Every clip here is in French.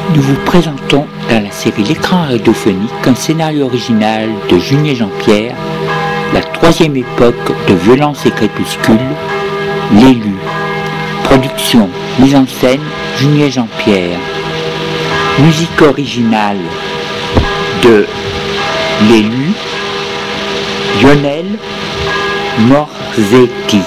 Nous vous présentons dans la série L'écran radiophonique un scénario original de Junier Jean-Pierre, la troisième époque de Violence et Crépuscule, L'élu. Production, mise en scène, Junier Jean-Pierre. Musique originale de L'élu, Lionel Morzetti.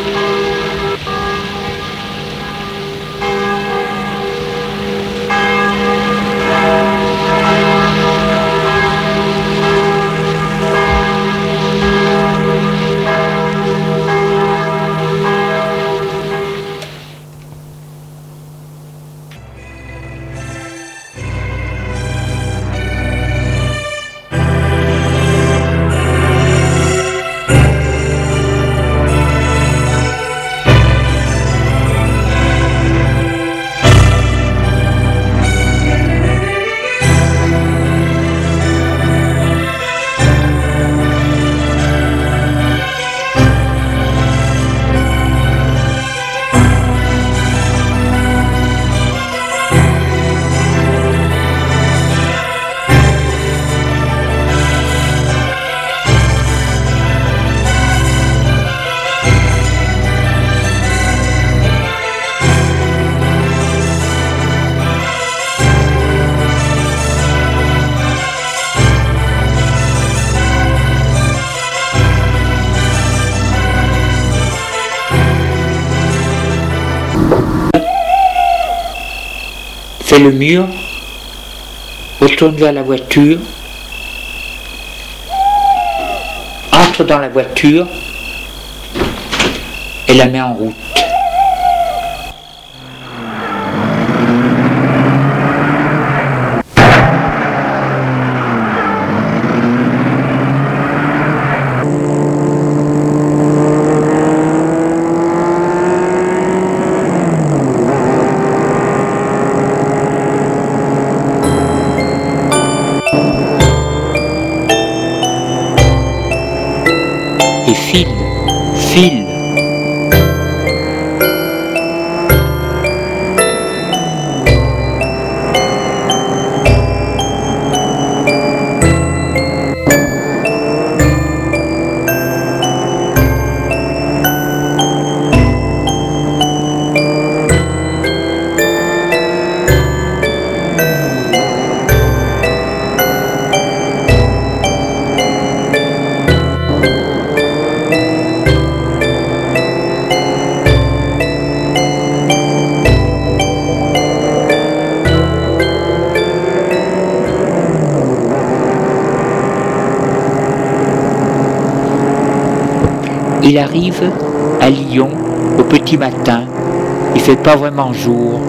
Fais le mur, retourne vers la voiture, entre dans la voiture et la met en route. Et file. Il arrive à Lyon au petit matin, il fait pas vraiment jour.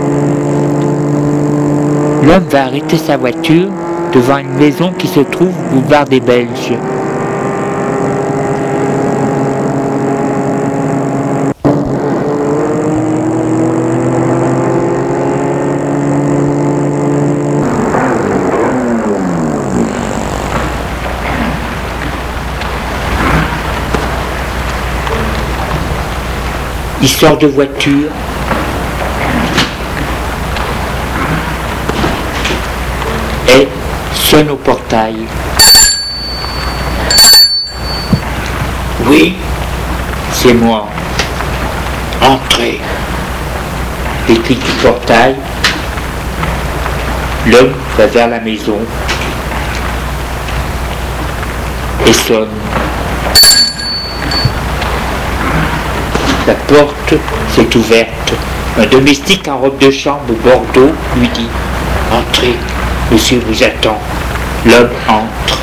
L'homme va arrêter sa voiture devant une maison qui se trouve boulevard des Belges. Il sort de voiture, et sonne au portail. Oui, c'est moi. Entrez. Écrit du portail. L'homme va vers la maison et sonne. La porte s'est ouverte. Un domestique en robe de chambre bordeaux lui dit « Entrez, monsieur vous attend ». L'homme entre.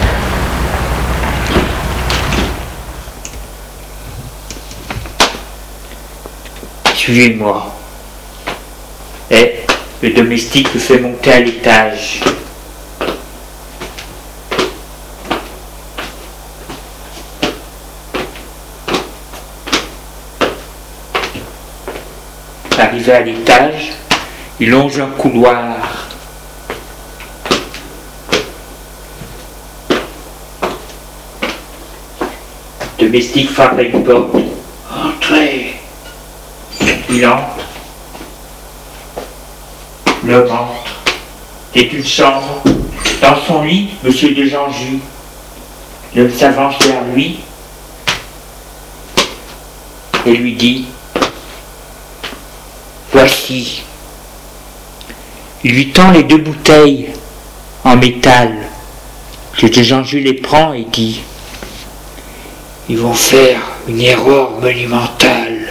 Suivez-moi. Et le domestique le fait monter à l'étage. Arrivé à l'étage, il longe un couloir. Domestique frappe à une porte. Entrez. Il entre. L'homme entre. C'est une chambre. Dans son lit, monsieur de Janjus. L'homme s'avance vers lui et lui dit « Voici ». Il lui tend les 2 bouteilles en métal. Monsieur de Janjus les prend et dit « Ils vont faire une erreur monumentale. »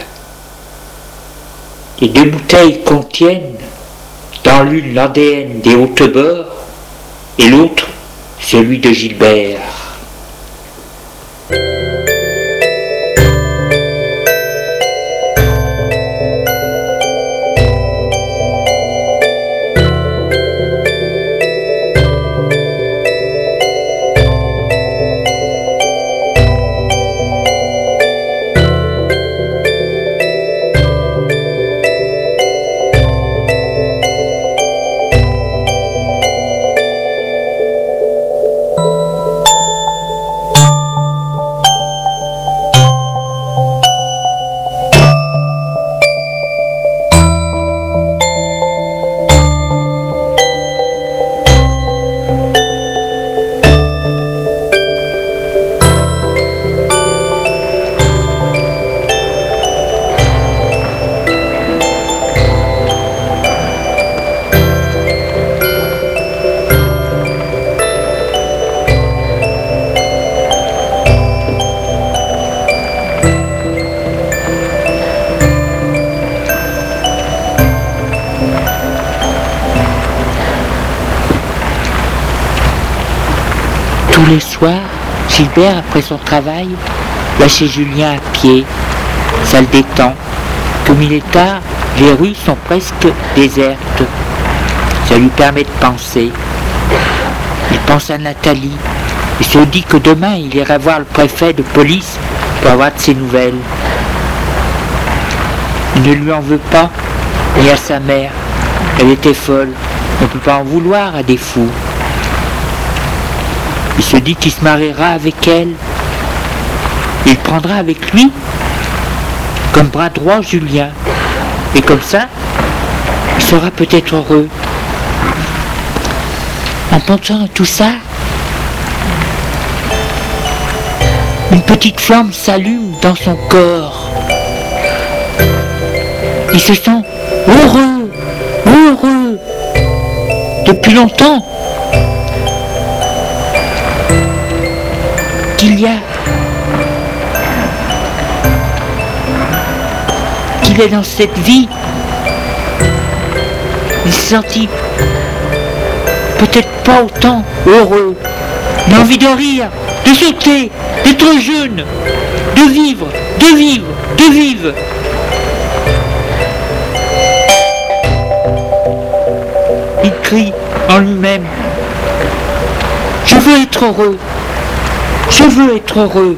Les 2 bouteilles contiennent dans l'une l'ADN des Hautes-Bords et l'autre celui de Gilbert. Tous les soirs, Gilbert, après son travail, va chez Julien à pied. Ça le détend. Comme il est tard, les rues sont presque désertes. Ça lui permet de penser. Il pense à Nathalie et se dit que demain il ira voir le préfet de police pour avoir de ses nouvelles. Il ne lui en veut pas, ni à sa mère. Elle était folle. On ne peut pas en vouloir à des fous. Il se dit qu'il se mariera avec elle. Il prendra avec lui comme bras droit Julien. Et comme ça, il sera peut-être heureux. En pensant à tout ça, une petite flamme s'allume dans son corps. Il se sent heureux, heureux, depuis longtemps. Qu'il est dans cette vie. Il se sentit peut-être pas autant heureux, mais envie de rire, de sauter, d'être jeune, de vivre, de vivre, de vivre. Il crie en lui-même: je veux être heureux, je veux être heureux.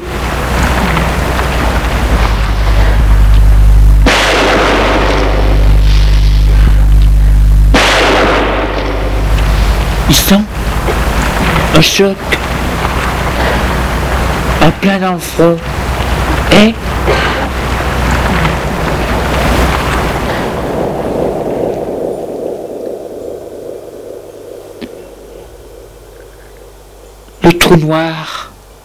Il sent un choc, un plein dans le front, et le trou noir.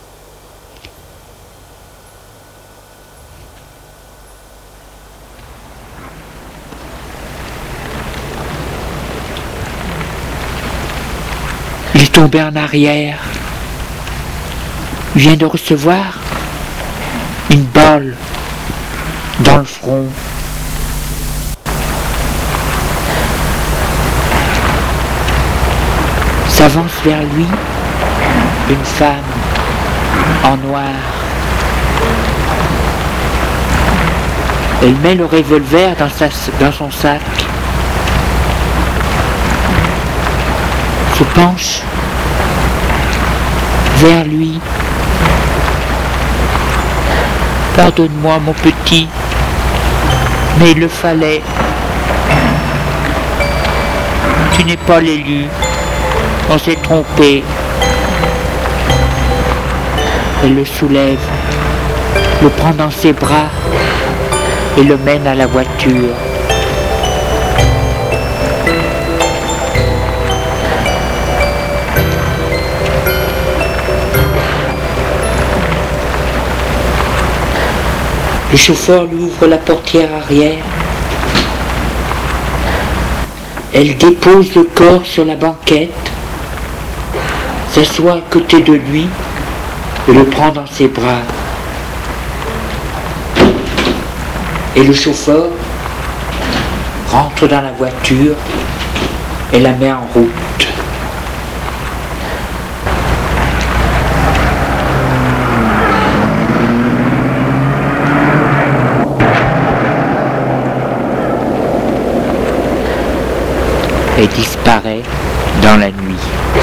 Il est tombé en arrière. Il vient de recevoir une balle dans le front. S'avance vers lui une femme en noir. Elle met le revolver dans son sac. Se penche vers lui. Pardonne-moi mon petit, mais il le fallait. Tu n'es pas l'élu. On s'est trompé. Elle le soulève, le prend dans ses bras et le mène à la voiture. Le chauffeur lui ouvre la portière arrière. Elle dépose le corps sur la banquette, s'assoit à côté de lui et le prend dans ses bras. Et le chauffeur rentre dans la voiture et la met en route. Et disparaît dans la nuit.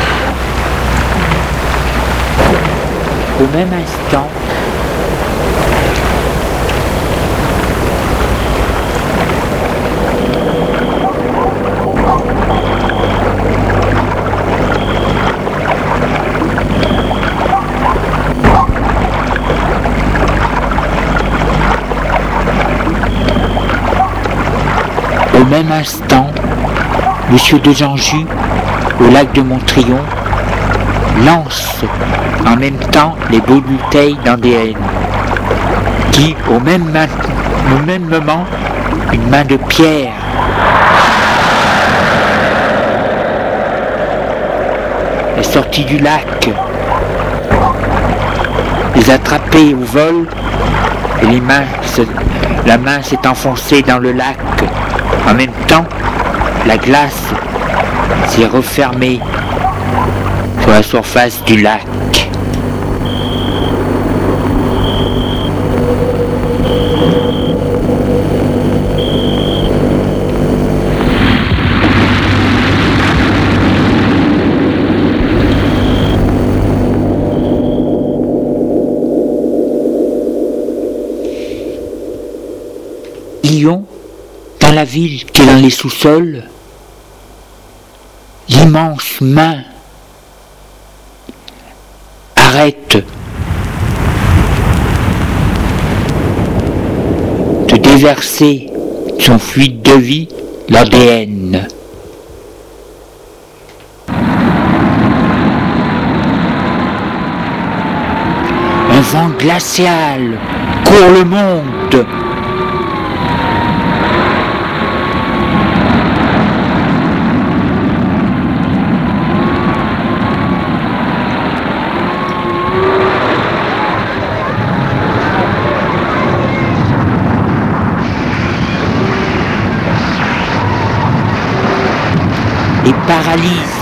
Au même instant, Monsieur de Janjus, au lac de Montrion, lance en même temps les deux bouteilles d'ADN, qui, au même moment, une main de pierre est sortie du lac, les attrapés au vol, et la main s'est enfoncée dans le lac. En même temps, la glace s'est refermée sur la surface du lac. Lyon, dans la ville qui est dans les sous-sols, l'immense main arrête de déverser son fluide de vie, l'ADN. Un vent glacial court le monde. Et paralyse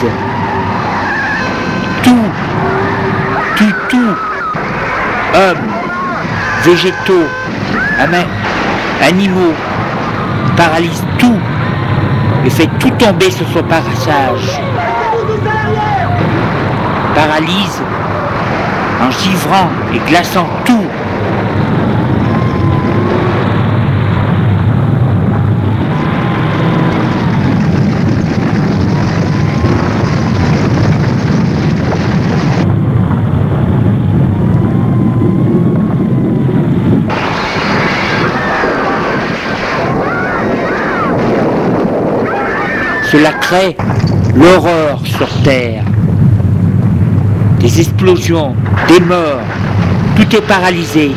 tout, hommes, végétaux, animaux, paralyse tout et fait tout tomber sur son passage. Paralyse en givrant et glaçant tout. Cela crée l'horreur sur Terre. Des explosions, des morts, tout est paralysé.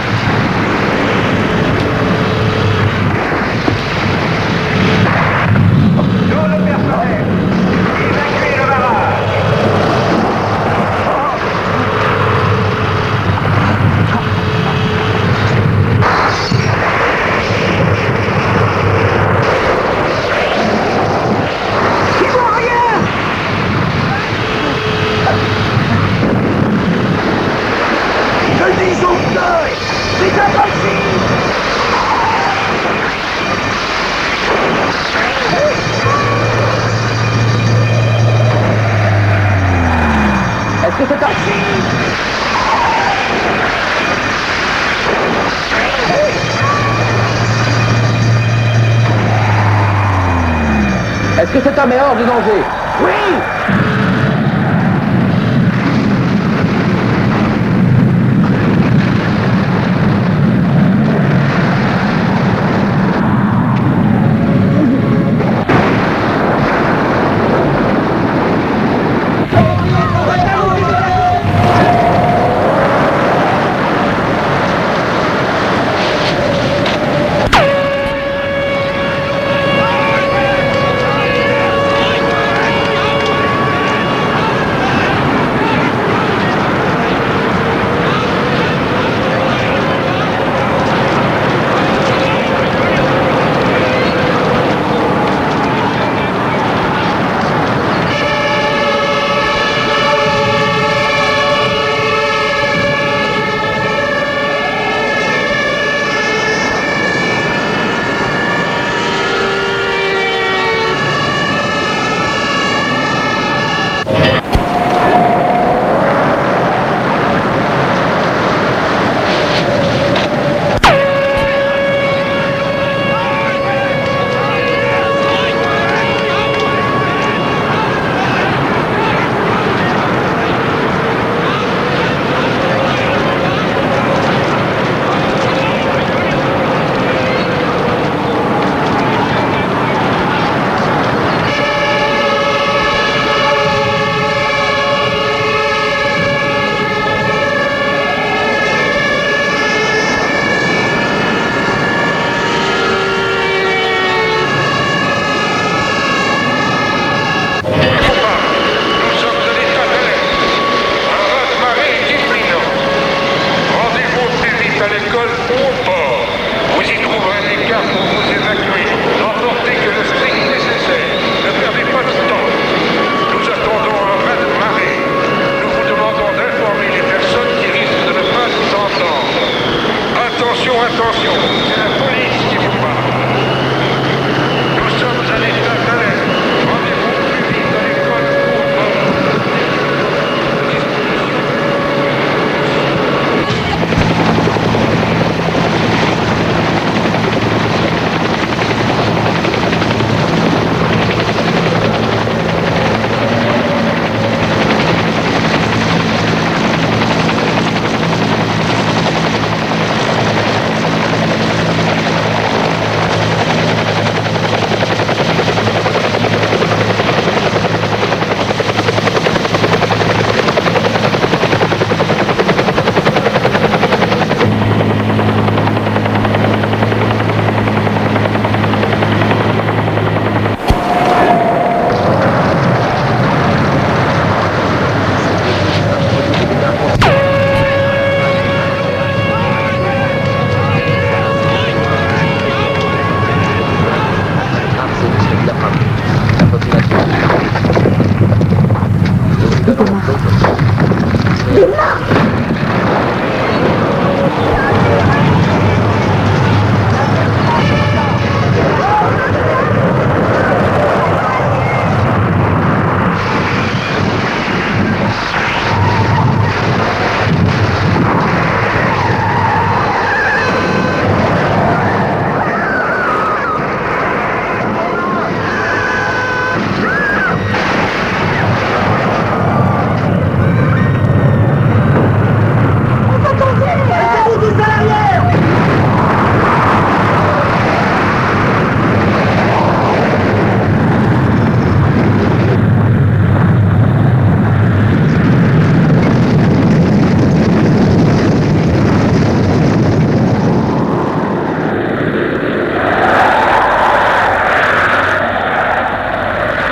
Est-ce que cet homme est hors de danger? Oui!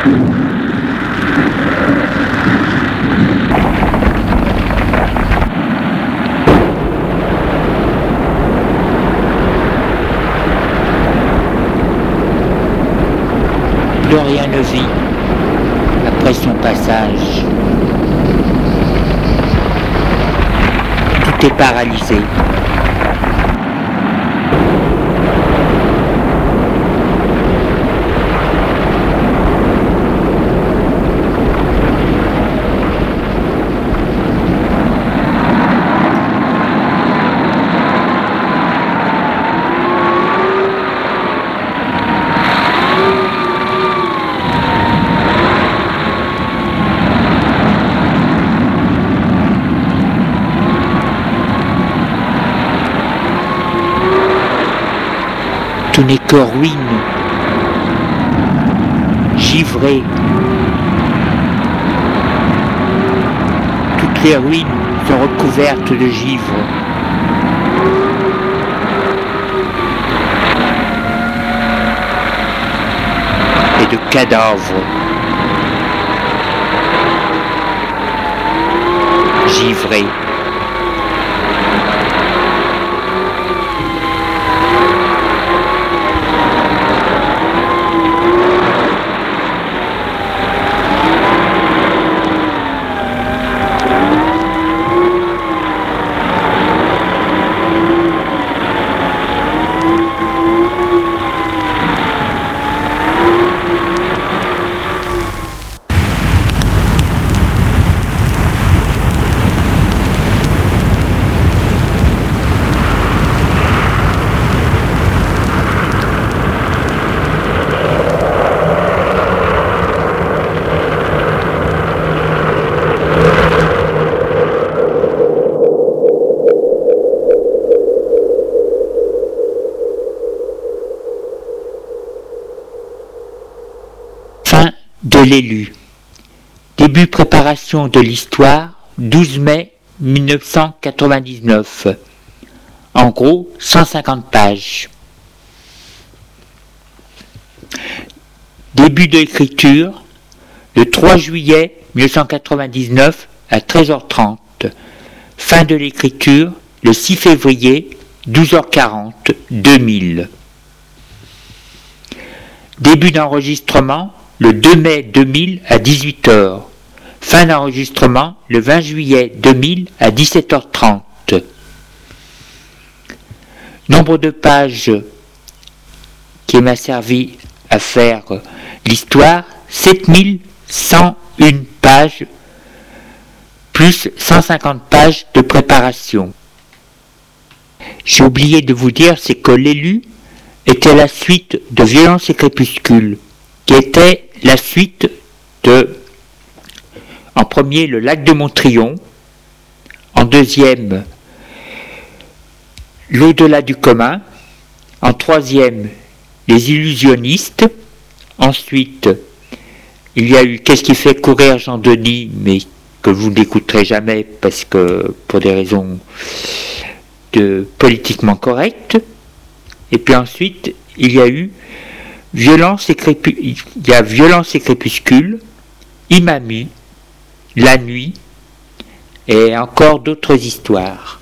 Plus rien ne vit après son passage. Tout est paralysé. Tout n'est que ruine, givré. Toutes les ruines sont recouvertes de givre. Et de cadavres. Givrés. De l'élu. Début préparation de l'histoire, 12 mai 1999. En gros, 150 pages. Début de l'écriture, le 3 juillet 1999 à 13h30. Fin de l'écriture, le 6 février 12h40 2000. Début d'enregistrement, le 2 mai 2000 à 18h. Fin d'enregistrement le 20 juillet 2000 à 17h30. Nombre de pages qui m'a servi à faire l'histoire, 7101 pages, plus 150 pages de préparation. J'ai oublié de vous dire, c'est que l'élu était la suite de Violence et Crépuscule, qui était la suite de, en premier, le lac de Montrion, en deuxième, l'au-delà du commun, en troisième, les illusionnistes, ensuite, il y a eu Qu'est-ce qui fait courir Jean Denis, mais que vous n'écouterez jamais parce que, pour des raisons de politiquement correctes, et puis ensuite, il y a eu Violence et Crépuscule, Imami, La Nuit, et encore d'autres histoires.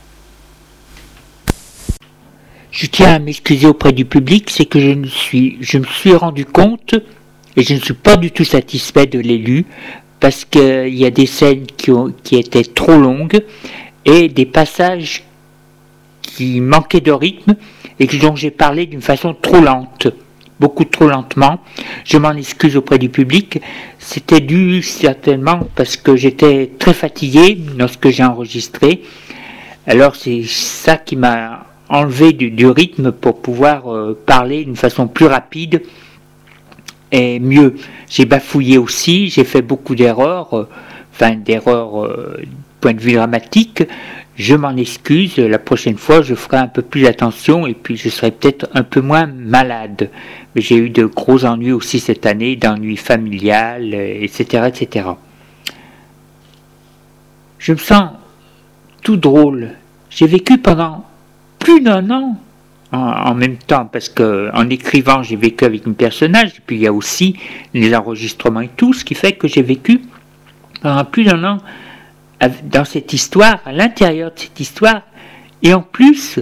Je tiens à m'excuser auprès du public, c'est que je me suis rendu compte, et je ne suis pas du tout satisfait de l'élu, parce qu'il y a des scènes qui étaient trop longues, et des passages qui manquaient de rythme, et dont j'ai parlé d'une façon trop lente. Beaucoup trop lentement. Je m'en excuse auprès du public. C'était dû certainement parce que j'étais très fatigué lorsque j'ai enregistré. Alors c'est ça qui m'a enlevé du rythme pour pouvoir parler d'une façon plus rapide et mieux. J'ai bafouillé aussi, j'ai fait beaucoup d'erreurs, du point de vue dramatique. Je m'en excuse, la prochaine fois je ferai un peu plus attention et puis je serai peut-être un peu moins malade. Mais j'ai eu de gros ennuis aussi cette année, d'ennuis familiales, etc., etc. Je me sens tout drôle. J'ai vécu pendant plus d'1 an en même temps, parce que en écrivant, j'ai vécu avec un personnage, et puis il y a aussi les enregistrements et tout, ce qui fait que j'ai vécu pendant plus d'un an dans cette histoire, à l'intérieur de cette histoire, et en plus,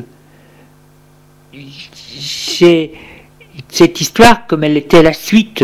j'ai cette histoire, comme elle était la suite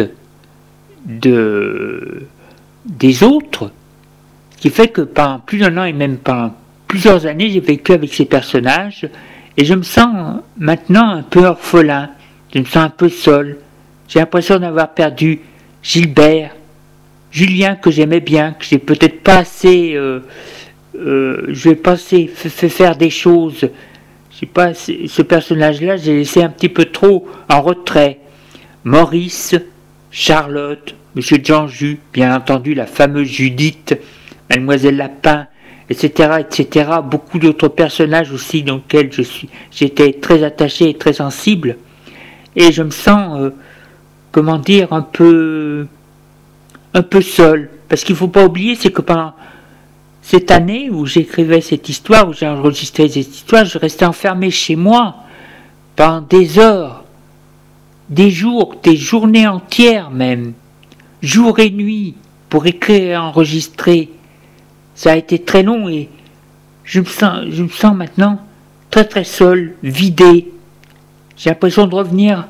des autres, qui fait que pendant plus d'un an et même pendant plusieurs années, j'ai vécu avec ces personnages, et je me sens maintenant un peu orphelin, je me sens un peu seul, j'ai l'impression d'avoir perdu Gilbert, Julien que j'aimais bien, que j'ai peut-être pas assez, je vais pas assez fait faire des choses, je sais pas, ce personnage-là, j'ai laissé un petit peu trop en retrait. Maurice, Charlotte, Monsieur Jean-Jus, bien entendu la fameuse Judith, Mademoiselle Lapin, etc., etc., beaucoup d'autres personnages aussi dans lesquels j'étais très attaché et très sensible, et je me sens, comment dire, un peu seul, parce qu'il ne faut pas oublier, c'est que pendant cette année où j'écrivais cette histoire, où j'ai enregistré cette histoire, je restais enfermé chez moi pendant des heures, des jours, des journées entières même, jour et nuit, pour écrire et enregistrer. Ça a été très long et je me sens maintenant très très seul, vidé. J'ai l'impression de revenir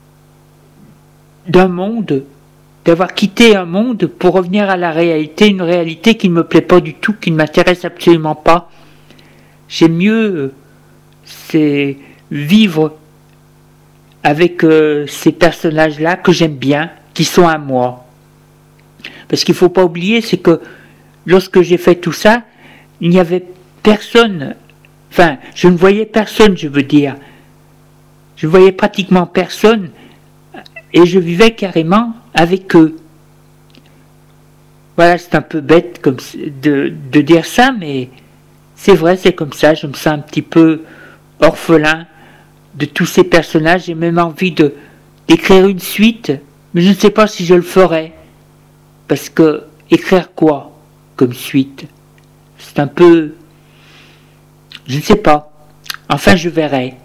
d'un monde, d'avoir quitté un monde pour revenir à la réalité, une réalité qui ne me plaît pas du tout, qui ne m'intéresse absolument pas. J'aime mieux c'est vivre avec ces personnages-là que j'aime bien, qui sont à moi. Parce qu'il ne faut pas oublier, c'est que lorsque j'ai fait tout ça, il n'y avait personne, enfin, je ne voyais personne, je veux dire. Je ne voyais pratiquement personne, et je vivais carrément avec eux. Voilà, c'est un peu bête comme de dire ça, mais c'est vrai, c'est comme ça, je me sens un petit peu orphelin de tous ces personnages, j'ai même envie d'écrire une suite, mais je ne sais pas si je le ferai, parce que écrire quoi comme suite, c'est un peu, je ne sais pas, enfin je verrai.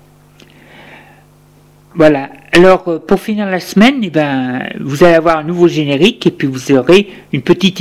Voilà, alors pour finir la semaine, vous allez avoir un nouveau générique et puis vous aurez une petite